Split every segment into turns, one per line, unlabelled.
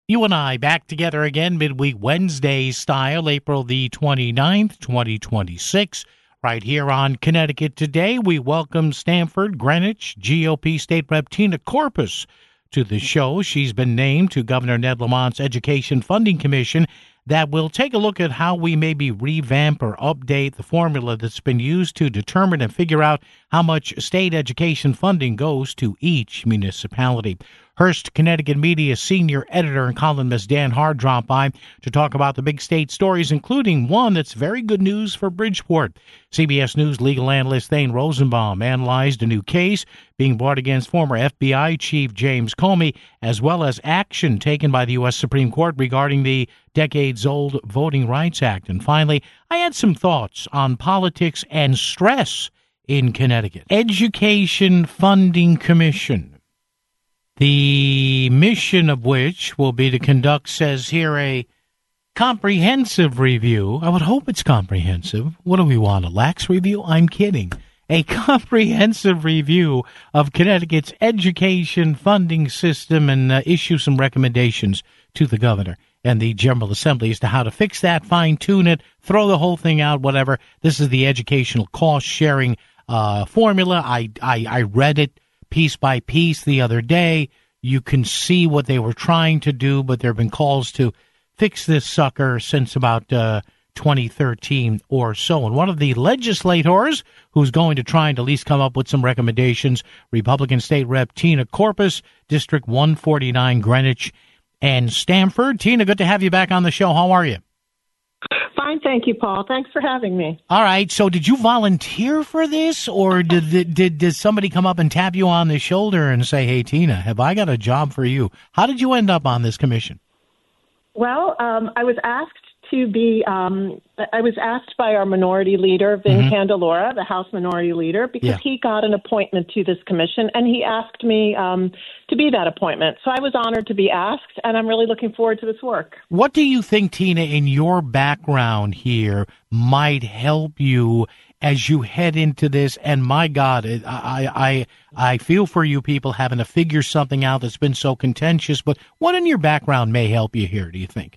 You and I back together again midweek Wednesday style, April the 29th, 2026. Right here on Connecticut Today, we welcome Stamford, Greenwich, GOP State Rep Tina Korpis to the show. She's been named to Governor Ned Lamont's Education Funding Commission that will take a look at how we maybe revamp or update the formula that's been used to determine and figure out how much state education funding goes to each municipality. Hearst, Connecticut Media senior editor and columnist Dan Hard dropped by to talk about the big state stories, including one that's very good news for Bridgeport. CBS News legal analyst Thane Rosenbaum analyzed a new case being brought against former FBI Chief James Comey, as well as action taken by the U.S. Supreme Court regarding the decades-old Voting Rights Act. And finally, I had some thoughts on politics and stress in Connecticut. Education Funding Commission, the mission of which will be to conduct, says here, a comprehensive review. I would hope it's comprehensive. What do we want, a lax review? I'm kidding. A comprehensive review of Connecticut's education funding system and issue some recommendations to the governor and the General Assembly as to how to fix that, fine-tune it, throw the whole thing out, whatever. This is the educational cost-sharing formula. I read it piece by piece the other day. You can see what they were trying to do, but there have been calls to fix this sucker since about 2013 or so. And one of the legislators who's going to try and at least come up with some recommendations, Republican State Rep Tina Korpis, District 149, Greenwich and Stamford. Tina, good to have you back on the show. How are you?
Fine, thank you, Paul. Thanks for having me.
All right. So did you volunteer for this, or did somebody come up and tap you on the shoulder and say, hey, Tina, have I got a job for you? How did you end up on this commission?
Well, I was asked to be, I was asked by our minority leader, Vin Candelora, the House minority leader, because he got an appointment to this commission, and he asked me to be that appointment. So I was honored to be asked, and I'm really looking forward to this work. What
do you think, Tina, in your background here might help you as you head into this? And my God, I feel for you people having to figure something out that's been so contentious, but what in your background may help you here, do you think?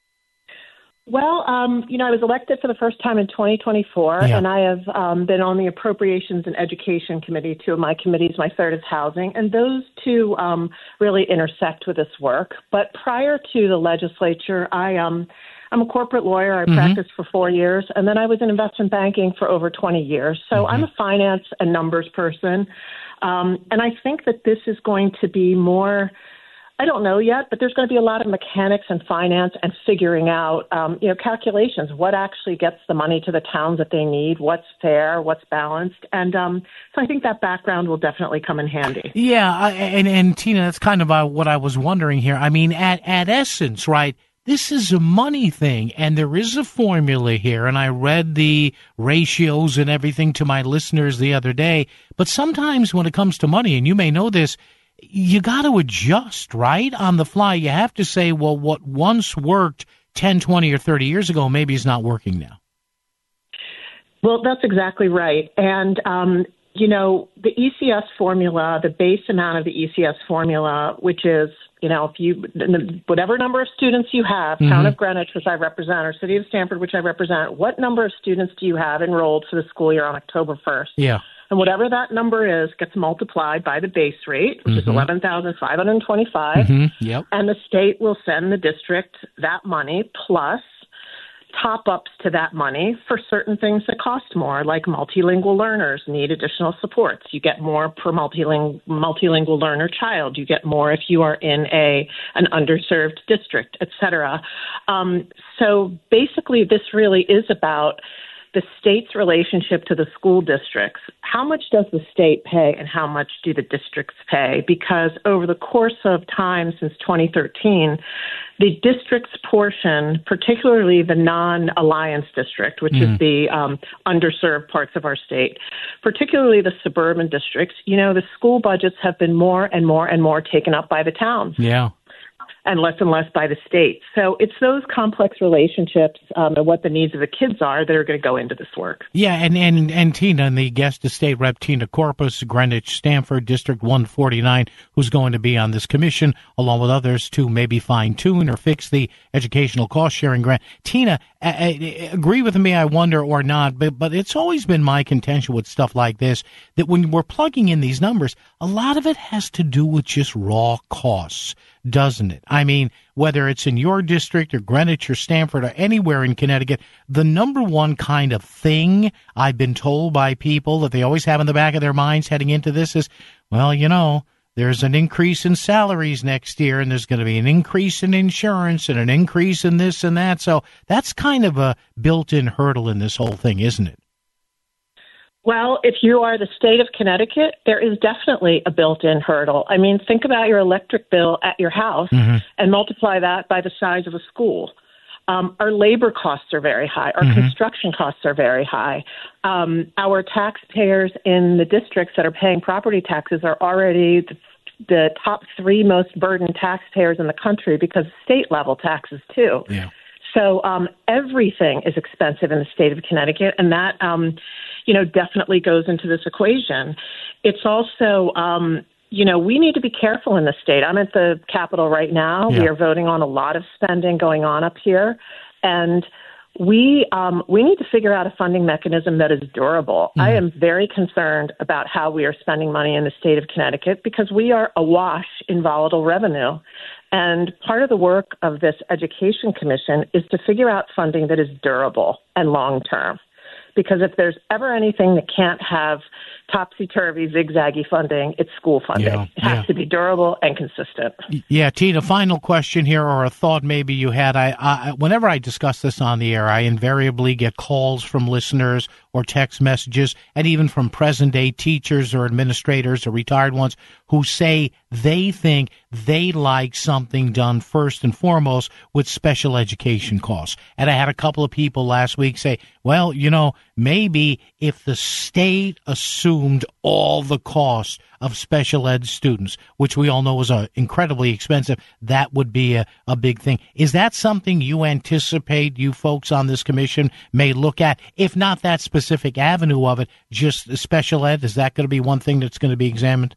Well, I was elected for the first time in 2024, and I have been on the Appropriations and Education Committee. Two of my committees, my third is Housing, and those two really intersect with this work. But prior to the legislature, I'm a corporate lawyer. I practiced for 4 years, and then I was in investment banking for over 20 years. So I'm a finance and numbers person, and I think that this is going to be more, I don't know yet, but there's going to be a lot of mechanics and finance and figuring out, calculations, what actually gets the money to the towns that they need, what's fair, what's balanced. And so I think that background will definitely come in handy.
Yeah, and Tina, that's kind of what I was wondering here. I mean, at essence, right, this is a money thing, and there is a formula here, and I read the ratios and everything to my listeners the other day. But sometimes when it comes to money, and you may know this, you got to adjust, right, on the fly. You have to say, well, what once worked 10, 20, or 30 years ago maybe is not working now.
Well, that's exactly right. And, the ECS formula, the base amount of the ECS formula, which is, if you, whatever number of students you have, Town of Greenwich, which I represent, or City of Stamford, which I represent, what number of students do you have enrolled for the school year on October 1st?
Yeah.
And whatever that number is gets multiplied by the base rate, which is $11,525.
Yep.
And the state will send the district that money plus top-ups to that money for certain things that cost more, like multilingual learners need additional supports. You get more per multilingual learner child. You get more if you are in an underserved district, et cetera. So basically, this really is about the state's relationship to the school districts. How much does the state pay and how much do the districts pay? Because over the course of time since 2013, the district's portion, particularly the non-alliance district, which is the underserved parts of our state, particularly the suburban districts, the school budgets have been more and more and more taken up by the towns.
Yeah.
and less by the state. So it's those complex relationships and what the needs of the kids are that are going to go into this work.
Yeah, and Tina, and the guest is State Rep Tina Corpus, Greenwich, Stamford, District 149, who's going to be on this commission, along with others, to maybe fine-tune or fix the educational cost-sharing grant. Tina, agree with me, I wonder, or not, but it's always been my contention with stuff like this, that when we're plugging in these numbers, a lot of it has to do with just raw costs, doesn't it? I mean, whether it's in your district or Greenwich or Stamford or anywhere in Connecticut, the number one kind of thing I've been told by people that they always have in the back of their minds heading into this is, well, you know, there's an increase in salaries next year, and there's going to be an increase in insurance and an increase in this and that. So that's kind of a built-in hurdle in this whole thing, isn't it?
Well, if you are the state of Connecticut, there is definitely a built-in hurdle. I mean, think about your electric bill at your house and multiply that by the size of a school. Our labor costs are very high. Our construction costs are very high. Our taxpayers in the districts that are paying property taxes are already the top 3 most burdened taxpayers in the country because of state-level taxes, too. Yeah. So everything is expensive in the state of Connecticut, and that definitely goes into this equation. It's also, we need to be careful in the state. I'm at the Capitol right now. Yeah. We are voting on a lot of spending going on up here, and we need to figure out a funding mechanism that is durable. I am very concerned about how we are spending money in the state of Connecticut because we are awash in volatile revenue. And part of the work of this Education Commission is to figure out funding that is durable and long-term. Because if there's ever anything that can't have topsy-turvy, zigzaggy funding, it's school funding. Yeah, it has to be durable and consistent.
Yeah, Tina, final question here, or a thought maybe you had. Whenever I discuss this on the air, I invariably get calls from listeners or text messages, and even from present-day teachers or administrators or retired ones who say they think they'd like something done first and foremost with special education costs. And I had a couple of people last week say, well, maybe if the state assumed all the costs of special ed students, which we all know is incredibly expensive, that would be a big thing. Is that something you anticipate you folks on this commission may look at? If not that specific avenue of it, just the special ed, is that going to be one thing that's going to be examined?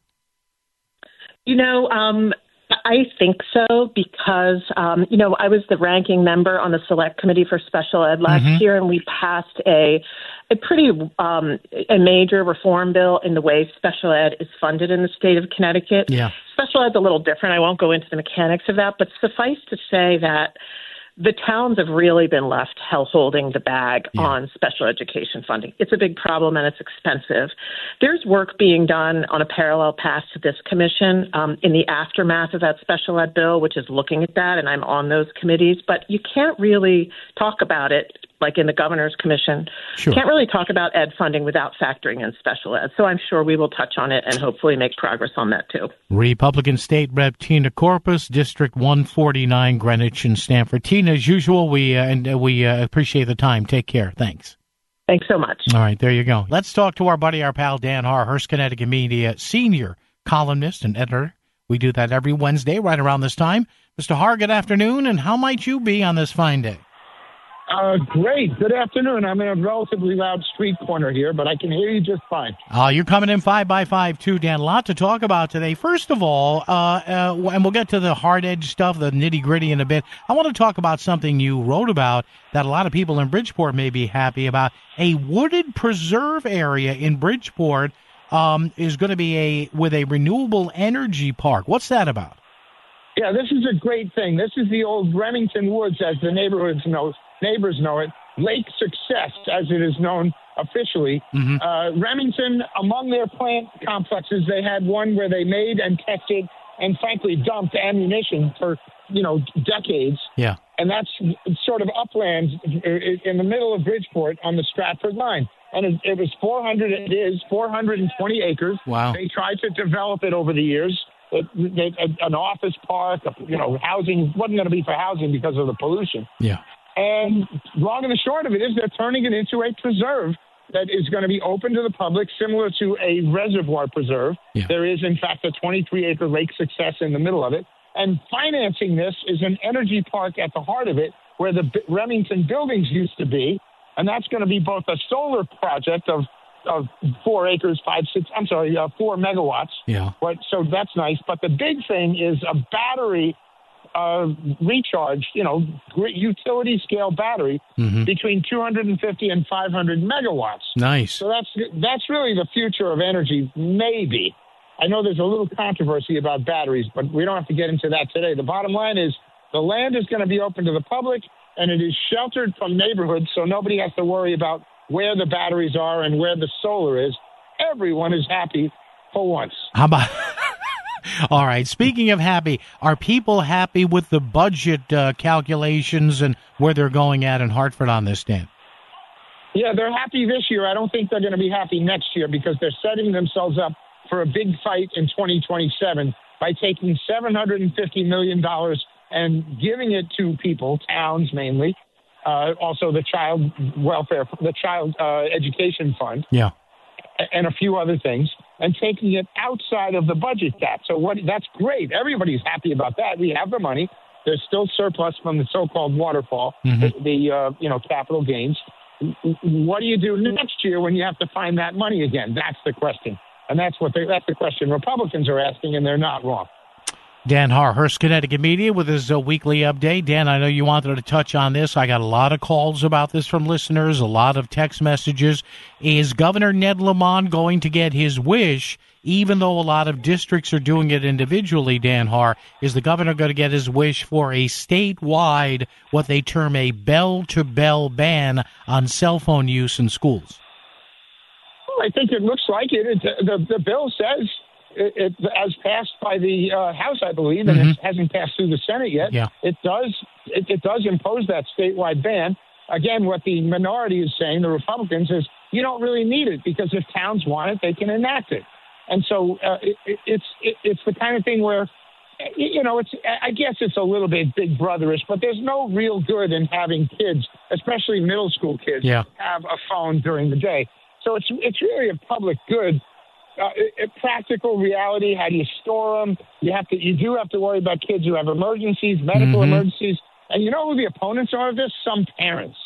I think so because, I was the ranking member on the Select Committee for Special Ed last year, and we passed a pretty major reform bill in the way special ed is funded in the state of Connecticut. Yeah. Special ed's a little different. I won't go into the mechanics of that, but suffice to say that the towns have really been left holding the bag on special education funding. It's a big problem and it's expensive. There's work being done on a parallel path to this commission in the aftermath of that special ed bill, which is looking at that, and I'm on those committees. But you can't really talk about it like in the governor's commission. Sure. Can't really talk about ed funding without factoring in special ed. So I'm sure we will touch on it and hopefully make progress on that too.
Republican State Rep Tina Corpus, District 149, Greenwich and Stamford. Tina, as usual, we appreciate the time. Take care. Thanks.
Thanks so much.
All right, there you go. Let's talk to our pal, Dan Haar, Hearst, Connecticut Media, senior columnist and editor. We do that every Wednesday right around this time. Mr. Haar, good afternoon, and how might you be on this fine day?
Great. Good afternoon. I'm in a relatively loud street corner here, but I can hear you just fine.
You're coming in 5x5 too, Dan. A lot to talk about today. First of all, and we'll get to the hard-edge stuff, the nitty-gritty in a bit. I want to talk about something you wrote about that a lot of people in Bridgeport may be happy about. A wooded preserve area in Bridgeport is going to be with a renewable energy park. What's that about?
Yeah, this is a great thing. This is the old Remington Woods, as the neighbors know it, Lake Success, as it is known officially. Remington, among their plant complexes, they had one where they made and tested and frankly dumped ammunition for, decades. Yeah. And that's sort of upland in the middle of Bridgeport on the Stratford line. And it is 420 acres. Wow. They tried to develop it over the years. An office park, housing wasn't going to be for housing because of the pollution. Yeah. And long and the short of it is they're turning it into a preserve that is going to be open to the public, similar to a reservoir preserve. Yeah. There is, in fact, a 23-acre Lake Success in the middle of it. And financing this is an energy park at the heart of it, where the Remington buildings used to be. And that's going to be both a solar project of 4 megawatts.
Yeah.
So that's nice. But the big thing is a battery recharge, utility scale battery between 250 and 500 megawatts.
Nice.
So that's really the future of energy, maybe. I know there's a little controversy about batteries, but we don't have to get into that today. The bottom line is the land is going to be open to the public, and it is sheltered from neighborhoods, so nobody has to worry about where the batteries are and where the solar is. Everyone is happy for once.
How about... All right. Speaking of happy, are people happy with the budget calculations and where they're going at in Hartford on this, Dan?
Yeah, they're happy this year. I don't think they're going to be happy next year because they're setting themselves up for a big fight in 2027 by taking $750 million and giving it to people, towns mainly, also the child education fund.
Yeah.
And a few other things, and taking it outside of the budget cap. So that's great. Everybody's happy about that. We have the money. There's still surplus from the so-called waterfall, the capital gains. What do you do next year when you have to find that money again? That's the question. And that's the question Republicans are asking, and they're not wrong.
Dan Haar, Hearst, Connecticut Media, with his weekly update. Dan, I know you wanted to touch on this. I got a lot of calls about this from listeners, a lot of text messages. Is Governor Ned Lamont going to get his wish, even though a lot of districts are doing it individually, Dan Haar? Is the governor going to get his wish for a statewide, what they term a bell-to-bell ban on cell phone use in schools?
Well, I think it looks like it. The bill says... It as passed by the House, I believe, and it hasn't passed through the Senate yet.
Yeah.
It does impose that statewide ban. Again, what the minority is saying, the Republicans, is you don't really need it because if towns want it, they can enact it. And so it's the kind of thing where, I guess it's a little bit big brotherish, but there's no real good in having kids, especially middle school kids, have a phone during the day. So it's really a public good. Practical reality. How do you store them? You do have to worry about kids who have emergencies, medical emergencies, and you know who the opponents are of this? Some parents.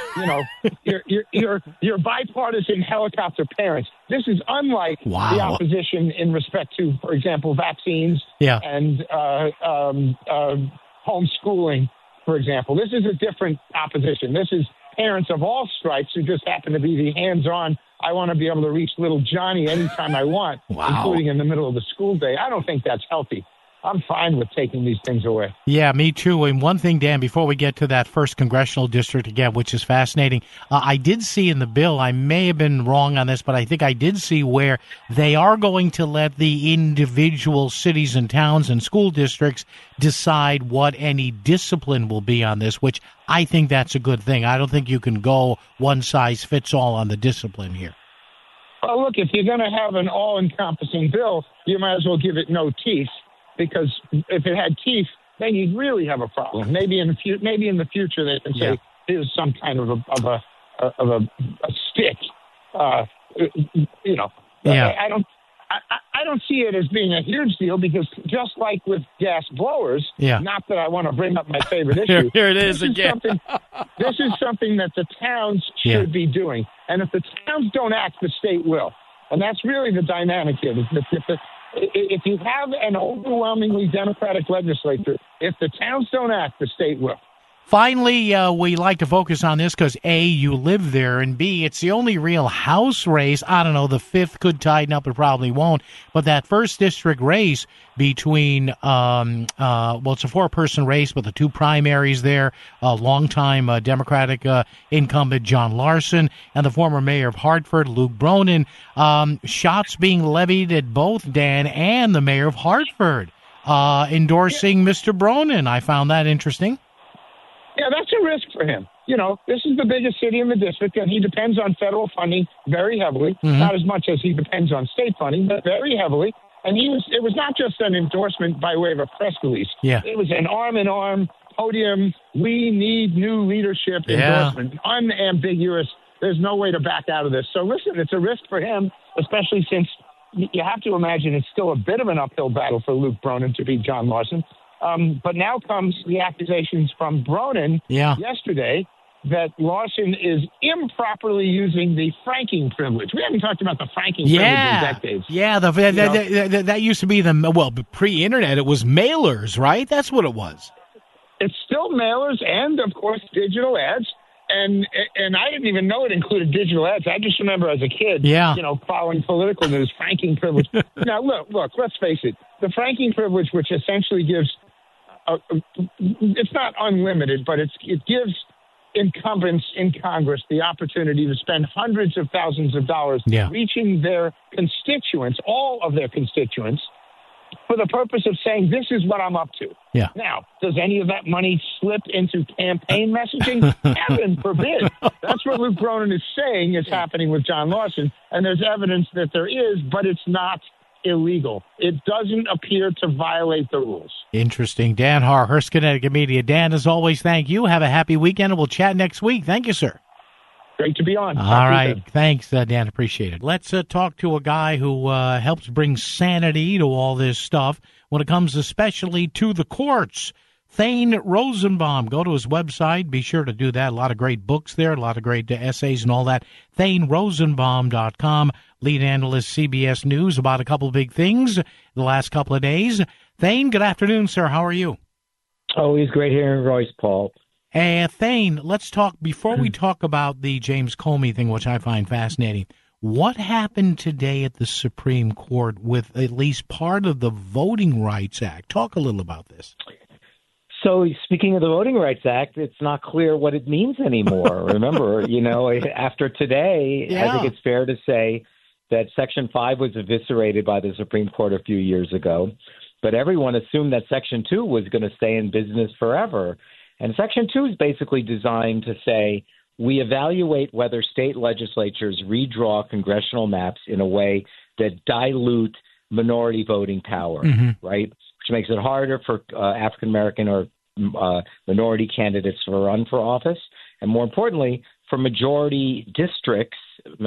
Your bipartisan helicopter parents. This is unlike the opposition in respect to, for example, vaccines and homeschooling, for example. This is a different opposition. This is parents of all stripes who just happen to be the hands-on. I want to be able to reach little Johnny anytime I want, including in the middle of the school day. I don't think that's healthy. I'm fine with taking these things away.
Yeah, me too. And one thing, Dan, before we get to that first congressional district again, which is fascinating, I did see in the bill, I may have been wrong on this, but I think I did see where they are going to let the individual cities and towns and school districts decide what any discipline will be on this, which I think that's a good thing. I don't think you can go one size fits all on the discipline here.
Well, look, if you're going to have an all-encompassing bill, you might as well give it no teeth. Because if it had teeth, then you'd really have a problem. Maybe in the future they can say here's some kind of a stick. I don't see it as being a huge deal because just like with gas blowers, not that I want to bring up my favorite issue.
Here it is again.
This is something that the towns should be doing, and if the towns don't act, the state will, and that's really the dynamic here. If you have an overwhelmingly Democratic legislature, if the towns don't act, the state will.
Finally, we like to focus on this because, A, you live there, and B, it's the only real House race. I don't know, the 5th could tighten up, it probably won't. But that first district race between, it's a 4-person race, but the 2 primaries there, longtime Democratic incumbent John Larson and the former mayor of Hartford, Luke Bronin, shots being levied at both Dan and the mayor of Hartford, endorsing Mr. Bronin. I found that interesting.
Yeah, that's a risk for him. This is the biggest city in the district, and he depends on federal funding very heavily, not as much as he depends on state funding, but very heavily. And it was not just an endorsement by way of a press release.
Yeah.
It was an arm-in-arm podium, we need new leadership endorsement, unambiguous. There's no way to back out of this. So listen, it's a risk for him, especially since you have to imagine it's still a bit of an uphill battle for Luke Bronin to beat John Larson. But now comes the accusations from Bronin yesterday that Lawson is improperly using the franking privilege. We haven't talked about the franking privilege in decades.
Yeah, that used to be pre-internet. It was mailers, right? That's what it was.
It's still mailers and, of course, digital ads. And I didn't even know it included digital ads. I just remember as a kid, following political news, franking privilege. Now, look, let's face it. The franking privilege, which essentially gives, it's not unlimited, but it gives incumbents in Congress the opportunity to spend hundreds of thousands of dollars reaching their constituents, all of their constituents, for the purpose of saying, this is what I'm up to.
Yeah.
Now, does any of that money slip into campaign messaging? Heaven forbid. That's what Luke Bronin is saying is happening with John Lawson, and there's evidence that there is, but it's not illegal. It doesn't appear to violate the rules.
Interesting. Dan Haar, Hearst, Connecticut Media. Dan, as always, thank you. Have a happy weekend, and we'll chat next week. Thank you, sir.
Great to be on.
All right. Thanks, Dan. Appreciate it. Let's talk to a guy who helps bring sanity to all this stuff when it comes especially to the courts. Thane Rosenbaum. Go to his website. Be sure to do that. A lot of great books there, a lot of great essays and all that. ThaneRosenbaum.com. Lead analyst, CBS News, about a couple of big things the last couple of days. Thane, good afternoon, sir. How are you?
Always great hearing Royce, Paul.
Thane, let's talk, before we talk about the James Comey thing, which I find fascinating, what happened today at the Supreme Court with at least part of the Voting Rights Act? Talk a little about this.
So speaking of the Voting Rights Act, it's not clear what it means anymore. Remember, after today, I think it's fair to say that Section 5 was eviscerated by the Supreme Court a few years ago, but everyone assumed that Section 2 was going to stay in business forever. And Section 2 is basically designed to say we evaluate whether state legislatures redraw congressional maps in a way that dilute minority voting power, right? Which makes it harder for African-American or minority candidates to run for office. And more importantly, for majority districts,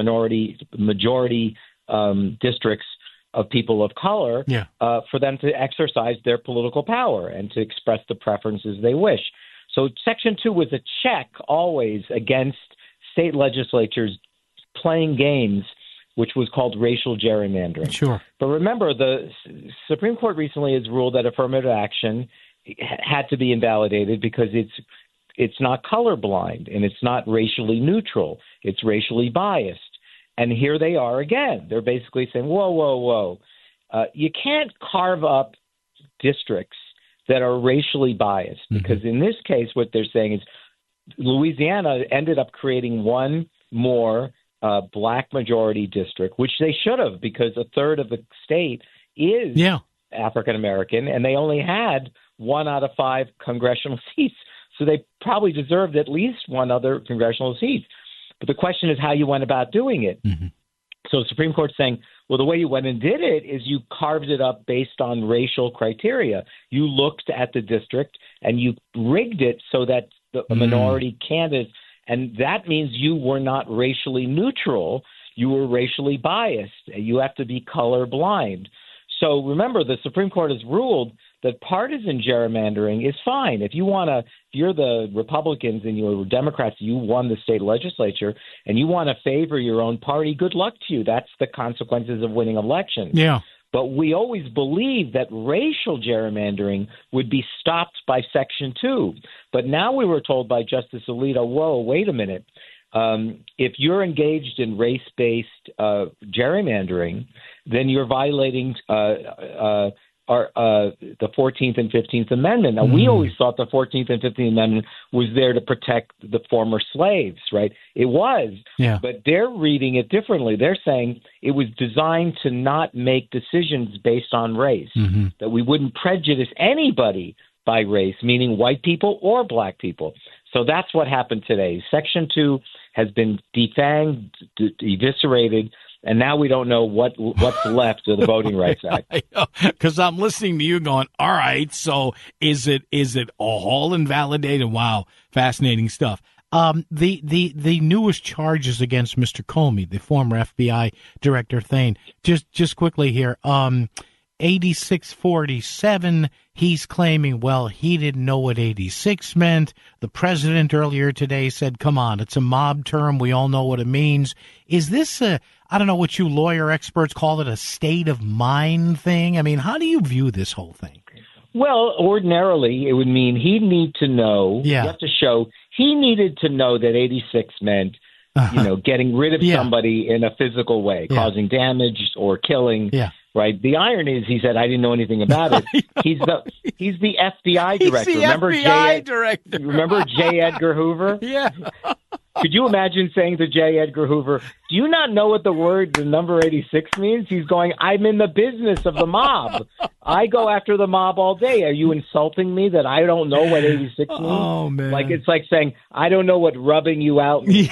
majority districts of people of color, for them to exercise their political power and to express the preferences they wish. So Section 2 was a check always against state legislatures playing games, which was called racial gerrymandering.
Sure.
But remember, the Supreme Court recently has ruled that affirmative action had to be invalidated because it's not colorblind and it's not racially neutral. It's racially biased. And here they are again. They're basically saying, whoa. You can't carve up districts that are racially biased, because in this case, what they're saying is Louisiana ended up creating one more black majority district, which they should have, because a third of the state is African American, and they only had 1 out of 5 congressional seats. So they probably deserved at least one other congressional seat. But the question is how you went about doing it. So the Supreme Court's saying, well, the way you went and did it is you carved it up based on racial criteria. You looked at the district and you rigged it so that the minority candidates, and that means you were not racially neutral. You were racially biased. You have to be colorblind. So remember, the Supreme Court has ruled that partisan gerrymandering is fine. If you're the Republicans and you're Democrats, you won the state legislature, and you want to favor your own party, good luck to you. That's the consequences of winning elections.
Yeah.
But we always believed that racial gerrymandering would be stopped by Section 2. But now we were told by Justice Alito, whoa, wait a minute. If you're engaged in race-based gerrymandering, then you're violating the 14th and 15th Amendment. Now, we always thought the 14th and 15th Amendment was there to protect the former slaves, right? It was, but they're reading it differently. They're saying it was designed to not make decisions based on race, that we wouldn't prejudice anybody by race, meaning white people or black people. So that's what happened today. Section 2 has been defanged, eviscerated, and now we don't know what's left of the Voting Rights Act.
Because I'm listening to you going, all right, so is it all invalidated? Wow, fascinating stuff. The newest charges against Mr. Comey, the former FBI director Thane, just quickly here, 8647, he's claiming, well, he didn't know what 86 meant. The president earlier today said, come on, it's a mob term. We all know what it means. Is this I don't know what you lawyer experts call it, a state of mind thing? I mean, how do you view this whole thing?
Well, ordinarily, it would mean he'd need to know.
Yeah.
You have to show he needed to know that 86 meant, getting rid of somebody in a physical way, causing damage or killing. Yeah. Right. The irony is, he said, I didn't know anything about it. He's the FBI director. Remember J. Edgar Hoover?
Yeah.
Could you imagine saying to J. Edgar Hoover, do you not know what the number 86 means? He's going, I'm in the business of the mob. I go after the mob all day. Are you insulting me that I don't know what 86 means?
Oh, man.
It's like saying, I don't know what rubbing you out means.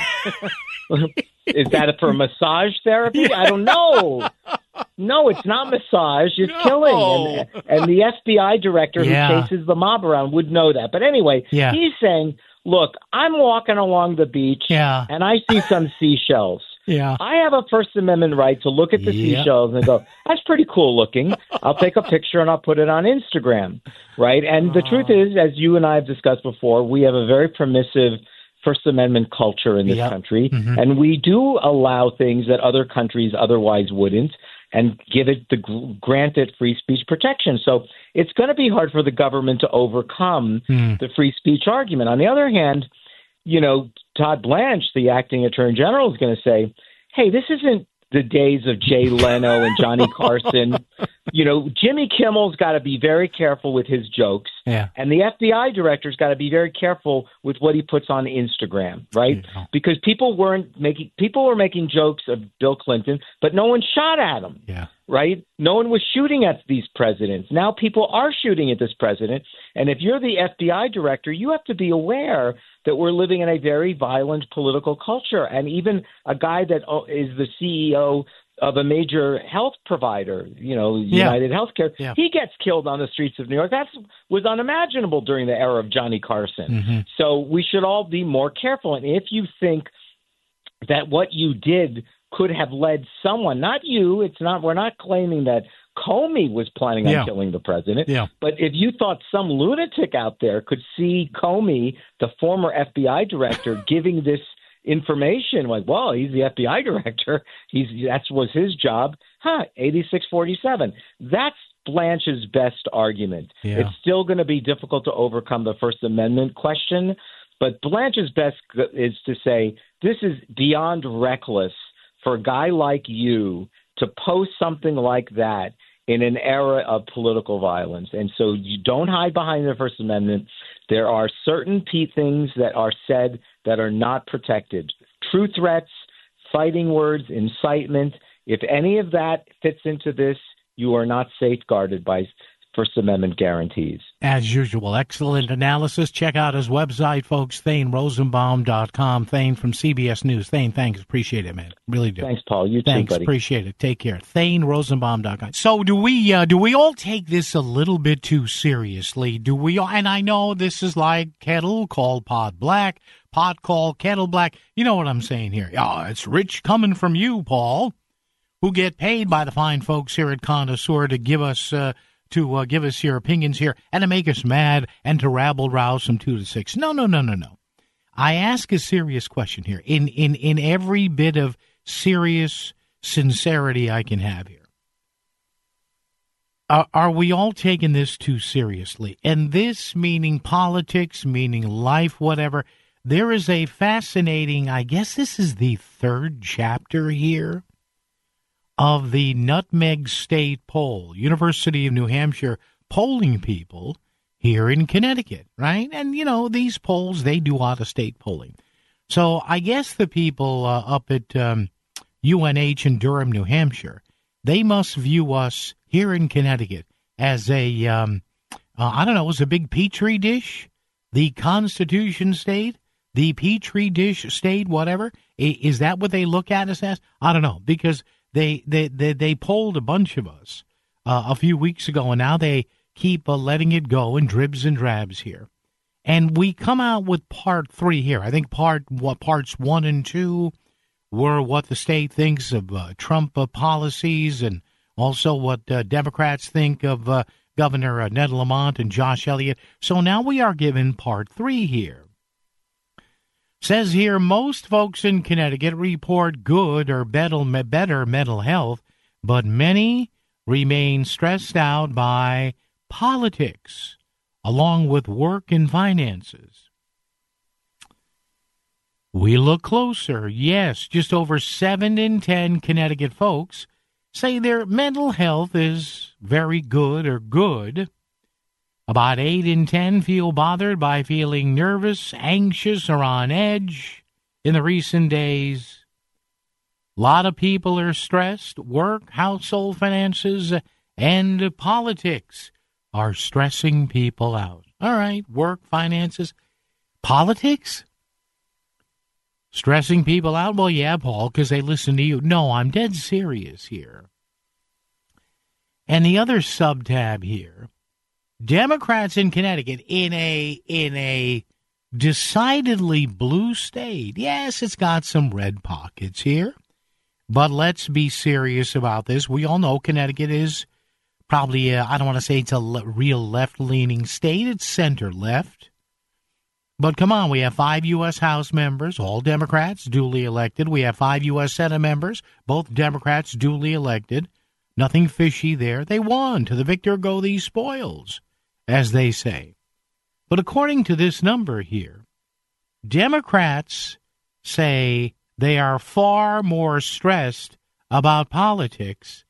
Is that for massage therapy? Yeah. I don't know. No, it's not massage. It's killing. And the FBI director who chases the mob around would know that. But anyway, he's saying, look, I'm walking along the beach and I see some seashells. Yeah. I have a First Amendment right to look at the seashells and go, that's pretty cool looking. I'll take a picture and I'll put it on Instagram. Right. And the truth is, as you and I have discussed before, we have a very permissive First Amendment culture in this country. Mm-hmm. And we do allow things that other countries otherwise wouldn't and grant it free speech protection. So it's going to be hard for the government to overcome the free speech argument. On the other hand, Todd Blanche, the acting attorney general, is going to say, hey, this isn't the days of Jay Leno and Johnny Carson. Jimmy Kimmel's got to be very careful with his jokes. Yeah. And the FBI director's got to be very careful with what he puts on Instagram, right? Yeah. Because people were making jokes of Bill Clinton, but no one shot at him. Yeah. Right? No one was shooting at these presidents. Now people are shooting at this president. And if you're the FBI director, you have to be aware that we're living in a very violent political culture. And even a guy that is the CEO of a major health provider, United Healthcare, he gets killed on the streets of New York. That was unimaginable during the era of Johnny Carson. Mm-hmm. So we should all be more careful. And if you think that what you did could have led someone, not you, we're not claiming that Comey was planning on killing the president. Yeah. But if you thought some lunatic out there could see Comey, the former FBI director, giving this information, like, well, he's the FBI director, that was his job, 8647. That's Blanche's best argument. Yeah. It's still going to be difficult to overcome the First Amendment question, but Blanche's best is to say, this is beyond reckless for a guy like you to post something like that in an era of political violence. And so you don't hide behind the First Amendment. There are certain things that are said that are not protected. True threats, fighting words, incitement. If any of that fits into this, you are not safeguarded by First Amendment guarantees.
As usual, excellent analysis. Check out his website, folks, ThaneRosenbaum.com. Thane from CBS News. Thane, thanks. Appreciate it, man. Really do.
Thanks, Paul. You
thanks,
too, buddy.
Appreciate it. Take care. ThaneRosenbaum.com. So do we all take this a little bit too seriously? Do we all? And I know this is like kettle called pot black, pot called kettle black. You know what I'm saying here. Oh, it's rich coming from you, Paul, who get paid by the fine folks here at Connoisseur to give us give us your opinions here and to make us mad and to rabble-rouse from 2 to 6. No. I ask a serious question here in every bit of serious sincerity I can have here. Are we all taking this too seriously? And this meaning politics, meaning life, whatever. There is a fascinating, I guess this is the third chapter here, of the Nutmeg State poll, University of New Hampshire polling people here in Connecticut, right? And, these polls, they do out-of-state polling. So I guess the people up at UNH in Durham, New Hampshire, they must view us here in Connecticut as a, as a big petri dish, the Constitution state, the petri dish state, whatever. Is that what they look at us as? I don't know, because They polled a bunch of us a few weeks ago, and now they keep letting it go in dribs and drabs here. And we come out with part 3 here. I think parts 1 and 2 were what the state thinks of Trump policies and Also, what Democrats think of Governor Ned Lamont and Josh Elliott. So now we are given part 3 here. Says here, most folks in Connecticut report good or better mental health, but many remain stressed out by politics, along with work and finances. We look closer. Yes, just over 7 in 10 Connecticut folks say their mental health is very good or good. About 8 in 10 feel bothered by feeling nervous, anxious, or on edge in the recent days. A lot of people are stressed. Work, household finances, and politics are stressing people out. All right, work, finances, politics? Stressing people out? Well, yeah, Paul, because they listen to you. No, I'm dead serious here. And the other sub-tab here, Democrats in Connecticut in a decidedly blue state. Yes, it's got some red pockets here, but let's be serious about this. We all know Connecticut is probably, I don't want to say it's a real left-leaning state. It's center-left. But come on, we have 5 U.S. House members, all Democrats, duly elected. We have 5 U.S. Senate members, both Democrats, duly elected. Nothing fishy there. They won. To the victor go these spoils, as they say. But according to this number here, Democrats say they are far more stressed about politics,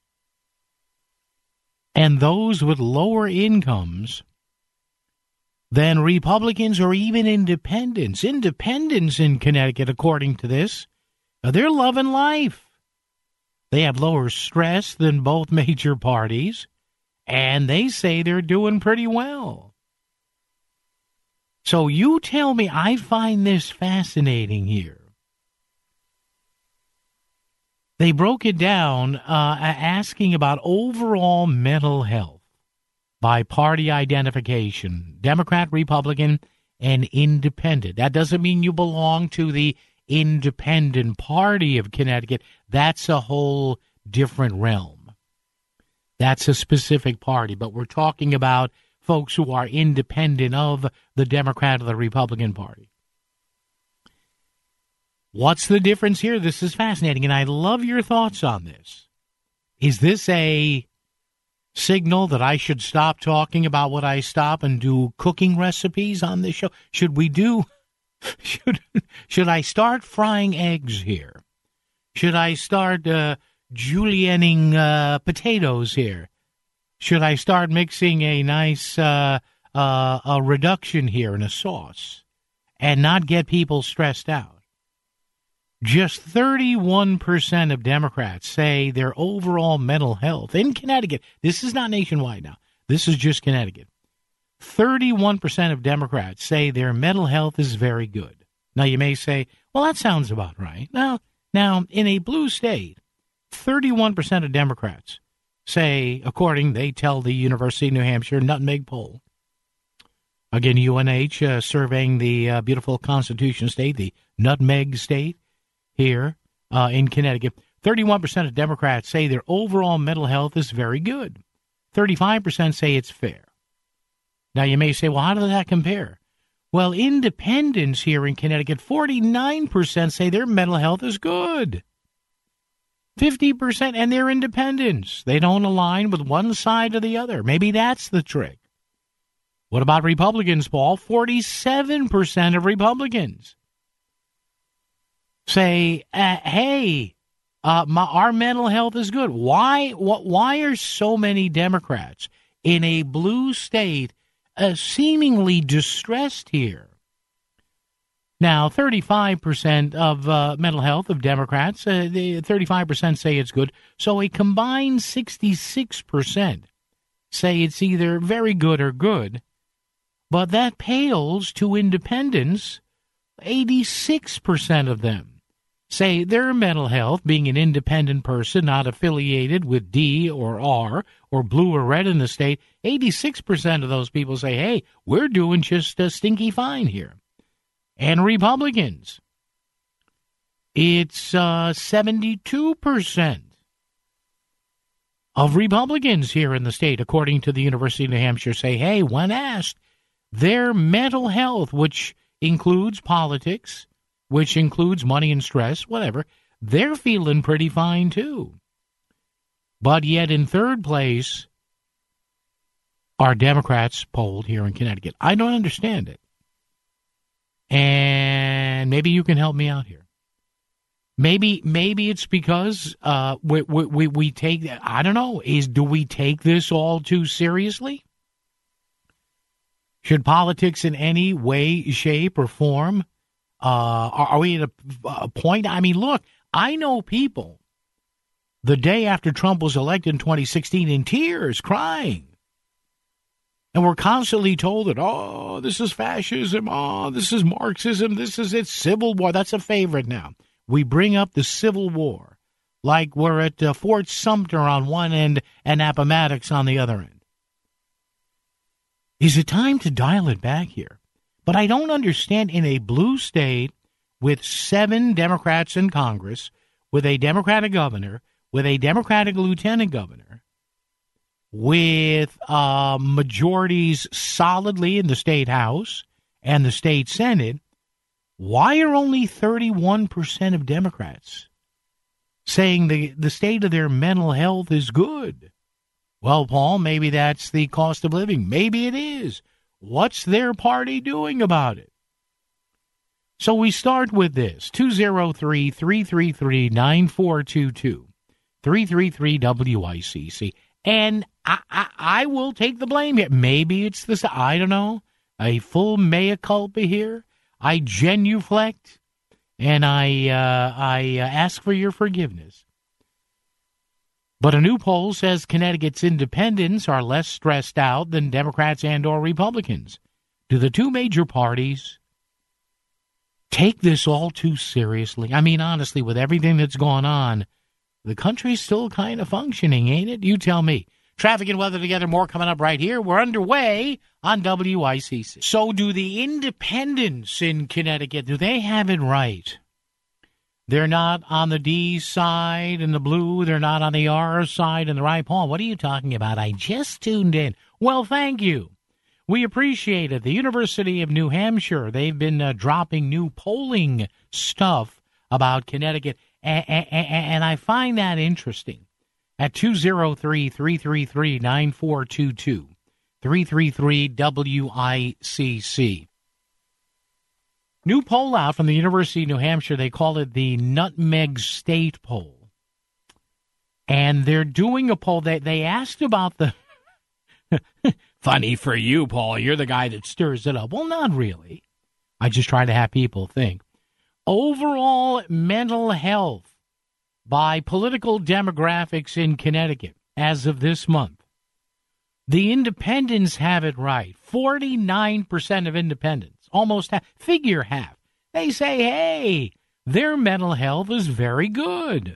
and those with lower incomes than Republicans or even independents. Independents in Connecticut, according to this, they're loving life. They have lower stress than both major parties, and they say they're doing pretty well. So you tell me, I find this fascinating here. They broke it down asking about overall mental health by party identification, Democrat, Republican, and independent. That doesn't mean you belong to the Independent Party of Connecticut. That's a whole different realm. That's a specific party, but we're talking about folks who are independent of the Democrat or the Republican Party. What's the difference here? This is fascinating, and I love your thoughts on this. Is this a signal that I should stop talking about what I stop and do cooking recipes on this show? Should I start frying eggs here? Should I start julienning potatoes here? Should I start mixing a nice a reduction here in a sauce and not get people stressed out? Just 31% of Democrats say their overall mental health in Connecticut, this is not nationwide now, this is just Connecticut, 31% of Democrats say their mental health is very good. Now, you may say, well, that sounds about right. Now, in a blue state, 31% of Democrats say, they tell the University of New Hampshire Nutmeg poll. Again, UNH surveying the beautiful Constitution state, the Nutmeg state here in Connecticut. 31% of Democrats say their overall mental health is very good. 35% say it's fair. Now, you may say, well, how does that compare? Well, independents here in Connecticut, 49% say their mental health is good. 50%, and they're independents. They don't align with one side or the other. Maybe that's the trick. What about Republicans, Paul? 47% of Republicans say, hey, our mental health is good. Why are so many Democrats in a blue state seemingly distressed here? Now, 35% of mental health of Democrats, 35% say it's good. So a combined 66% say it's either very good or good. But that pales to independents. 86% of them say their mental health, being an independent person not affiliated with D or R or blue or red in the state, 86% of those people say, hey, we're doing just stinky fine here. And Republicans, it's 72% of Republicans here in the state, according to the University of New Hampshire, say, hey, when asked, their mental health, which includes politics, which includes money and stress, whatever, they're feeling pretty fine too. But yet in third place are Democrats polled here in Connecticut. I don't understand it. And maybe you can help me out here. Maybe it's because we take, I don't know, do we take this all too seriously? Should politics in any way, shape, or form, are we at a point? I mean, look, I know people the day after Trump was elected in 2016 in tears, crying. And we're constantly told that, oh, this is fascism, oh, this is Marxism, it's civil war. That's a favorite now. We bring up the Civil War like we're at Fort Sumter on one end and Appomattox on the other end. Is it time to dial it back here? But I don't understand, in a blue state with 7 Democrats in Congress, with a Democratic governor, with a Democratic lieutenant governor, with majorities solidly in the state House and the state Senate, why are only 31% of Democrats saying the state of their mental health is good? Well, Paul, maybe that's the cost of living. Maybe it is. What's their party doing about it? So we start with this, 203-333-9422, 333-WICC. And I will take the blame here. Maybe it's this, I don't know, a full mea culpa here. I genuflect, and I ask for your forgiveness. But a new poll says Connecticut's independents are less stressed out than Democrats and or Republicans. Do the two major parties take this all too seriously? I mean, honestly, with everything that's gone on, the country's still kind of functioning, ain't it? You tell me. Traffic and weather together, more coming up right here. We're underway on WICC. So do the independents in Connecticut, do they have it right? They're not on the D side and the blue. They're not on the R side and the right. Paul, what are you talking about? I just tuned in. Well, thank you. We appreciate it. The University of New Hampshire, they've been dropping new polling stuff about Connecticut, and I find that interesting. At 203-333-9422, 333-WICC. New poll out from the University of New Hampshire. They call it the Nutmeg State Poll. And they're doing a poll. They asked about the... Funny for you, Paul. You're the guy that stirs it up. Well, not really. I just try to have people think. Overall mental health by political demographics in Connecticut as of this month. The independents have it right. 49% of independents, almost half, figure half. They say, hey, their mental health is very good.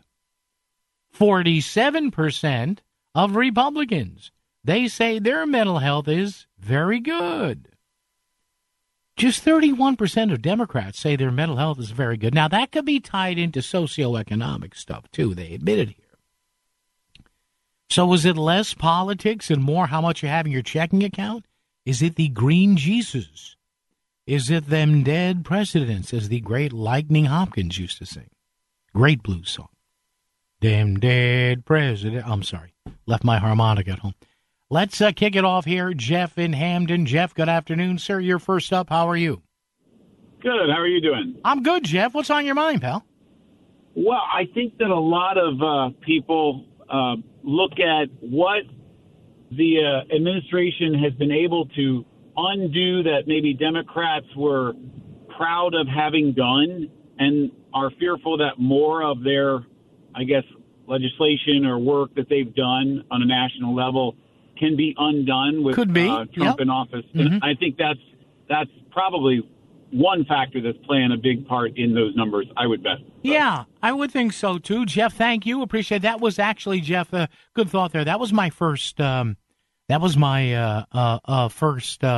47% of Republicans, they say their mental health is very good. Just 31% of Democrats say their mental health is very good. Now, that could be tied into socioeconomic stuff, too. They admit it here. So is it less politics and more how much you have in your checking account? Is it the green Jesus? Is it them dead presidents, as the great Lightning Hopkins used to sing? Great blues song. Them dead president. I'm sorry. Left my harmonica at home. Let's kick it off here. Jeff in Hamden. Jeff, good afternoon, sir. You're first up. How are you?
Good. How are you doing?
I'm good, Jeff. What's on your mind, pal?
Well, I think that a lot of people look at what the administration has been able to undo that maybe Democrats were proud of having done and are fearful that more of their, I guess, legislation or work that they've done on a national level can be undone with Trump in office. Mm-hmm. And I think that's probably one factor that's playing a big part in those numbers, I would bet.
Yeah, I would think so, too. Jeff, thank you. Appreciate it. That was actually, Jeff, a good thought there. That was my first thought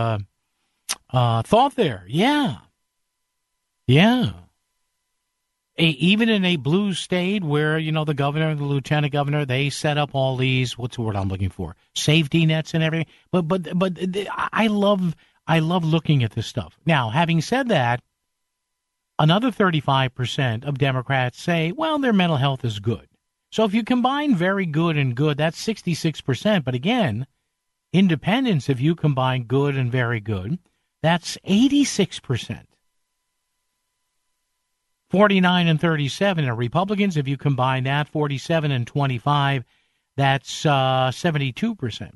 there. Yeah. Yeah. Even in a blue state where, the governor, the lieutenant governor, they set up all these, what's the word I'm looking for? Safety nets and everything. But I love looking at this stuff. Now, having said that, another 35% of Democrats say, well, their mental health is good. So if you combine very good and good, that's 66%. But again, independents, if you combine good and very good, that's 86%. 49 and 37 are Republicans. If you combine that, 47 and 25, that's 72%.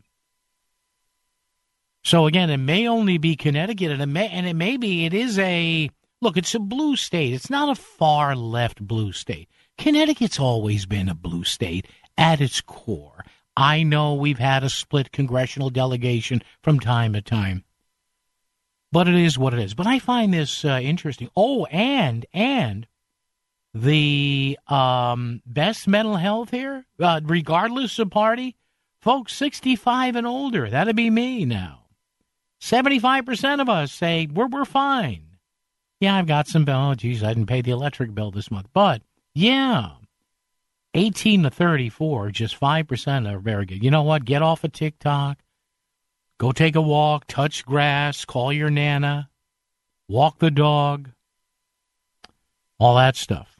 So again, it may only be Connecticut, and it's a blue state. It's not a far left blue state. Connecticut's always been a blue state at its core. I know we've had a split congressional delegation from time to time, but it is what it is. But I find this interesting. Oh, and the best mental health here, regardless of party, folks 65 and older. That'd be me now. 75% of us say we're fine. Yeah, I've got some bill. Oh, geez, I didn't pay the electric bill this month. But, yeah, 18 to 34, just 5% are very good. You know what? Get off of TikTok. Go take a walk, touch grass, call your Nana, walk the dog, all that stuff.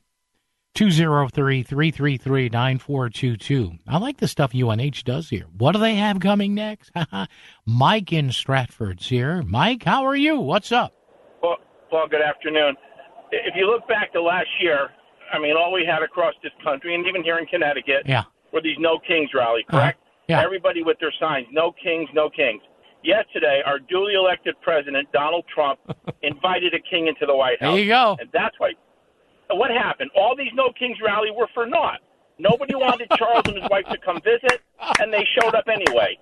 203-333-9422. I like the stuff UNH does here. What do they have coming next? Mike in Stratford's here. Mike, how are you? What's up?
Well, good afternoon. If you look back to last year, all we had across this country, and even here in Connecticut, were these No Kings rally, correct?
Yeah.
Everybody with their signs, no kings, no kings. Yesterday, our duly elected president, Donald Trump, invited a king into the White House.
There you go.
And that's why. What happened? All these No Kings rally were for naught. Nobody wanted Charles and his wife to come visit, and they showed up anyway.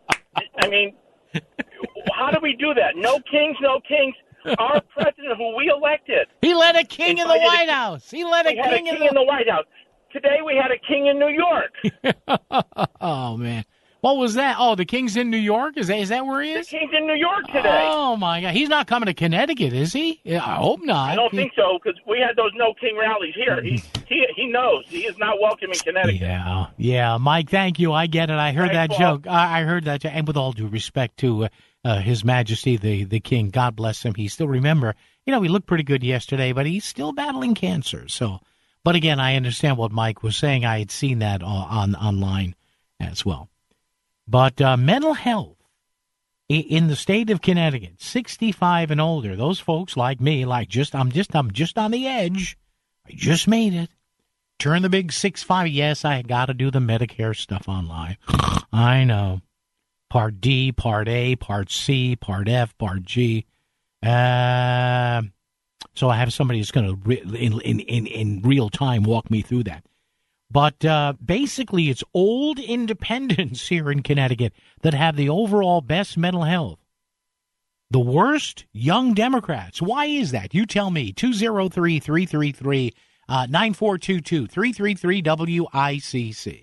How do we do that? No kings, no kings. Our president, who we elected,
he let a king in the White House. He let a king in the
White House. Today we had a king in New York.
Oh man, what was that? Oh, the king's in New York. Is that where he is?
The king's in New York today.
Oh my God, he's not coming to Connecticut, is he? Yeah, I hope not.
I don't think so, because we had those No King rallies here. He knows he is not welcome in Connecticut.
Yeah, Mike. Thank you. I get it. I heard that
Paul.
joke. I heard that, and with all due respect to His Majesty the King, God bless him. He still remember. He looked pretty good yesterday, but he's still battling cancer. So, but again, I understand what Mike was saying. I had seen that online as well. But mental health in the state of Connecticut, 65 and older, those folks like me, I'm just on the edge. I just made it. Turn the big 6-5. Yes, I got to do the Medicare stuff online. I know. Part D, Part A, Part C, Part F, Part G. So I have somebody who's going to, in real time, walk me through that. But basically, it's old independents here in Connecticut that have the overall best mental health. The worst, young Democrats. Why is that? You tell me. 203-333-9422, 333-WICC.